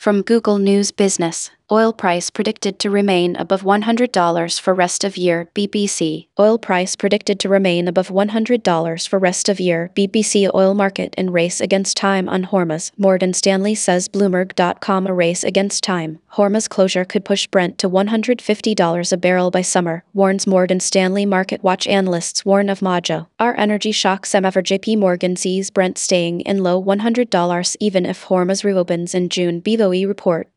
From Google News Business, oil price predicted to remain above $100 for rest of year, BBC. Oil price predicted to remain above $100 for rest of year, BBC. Oil market in race against time on Hormuz, Morgan Stanley says Bloomberg.com. A race against time. Hormuz closure could push Brent to $150 a barrel by summer, warns Morgan Stanley. Market Watch analysts warn of Majo. Our energy shock some ever. JP Morgan sees Brent staying in low $100 even if Hormuz reopens in June. BOE report.